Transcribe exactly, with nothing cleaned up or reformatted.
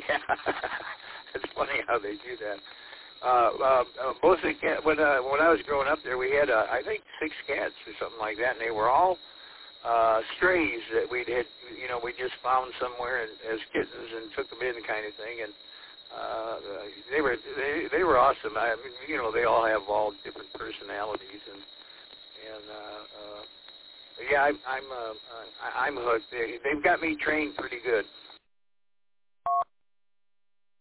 Yeah, it's funny how they do that. Uh, uh, uh, most of the cat, when uh, when I was growing up there, we had uh, I think six cats or something like that, and they were all uh, strays that we'd had, you know, we just found somewhere and, as kittens and took them in, kind of thing, and uh, they were they, they were awesome. I mean, you know, they all have all different personalities, and and uh, uh, yeah, I, I'm uh, I, I'm hooked. They, they've got me trained pretty good.